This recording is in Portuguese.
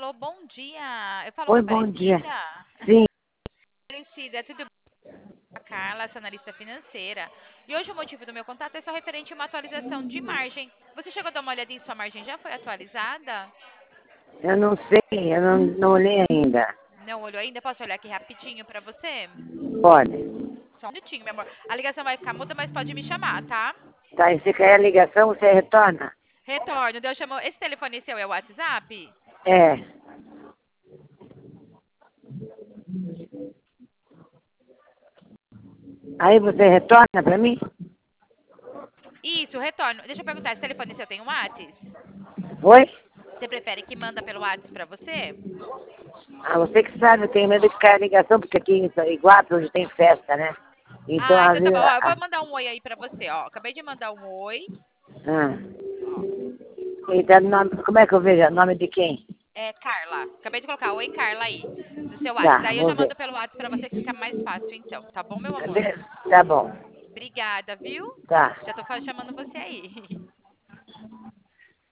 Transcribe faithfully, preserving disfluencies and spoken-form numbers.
Alô, bom dia. Eu falo com Oi, a bom dia. Aparecida. Sim, Aparecida, tudo bem? A Carla, essa analista financeira. E hoje o motivo do meu contato é só referente a uma atualização de margem. Você chegou a dar uma olhadinha em sua margem? Já foi atualizada? eu não sei, eu não, não olhei ainda. Não olhou ainda? Posso olhar aqui rapidinho pra você? Pode. Só um minutinho, meu amor. A ligação vai ficar muda, mas pode me chamar, tá? Tá, e se cair a ligação, você retorna? Retorno. Deus chamou. Esse telefone seu é o WhatsApp? É. Aí você retorna pra mim? Isso, retorno. Deixa eu perguntar, esse telefone seu tem um WhatsApp? Oi? Você prefere que manda pelo WhatsApp pra você? Ah, você que sabe, eu tenho medo de cair a ligação, porque aqui em Iguape hoje tem festa, né? Então, Ah, às então tá bom. vezes... Ó, eu vou Ah, mandar um oi aí pra você, ó. Acabei de mandar um oi. ah. Ó, Então, nome, como é que eu vejo? O nome de quem? é Carla. Acabei de colocar oi, Carla aí, no seu WhatsApp. Tá, Daí eu vou já ver. mando pelo WhatsApp pra você que fica mais fácil, então. Tá bom, meu amor? Cadê? Tá bom. Obrigada, viu? Tá. Já tô fa- chamando você aí.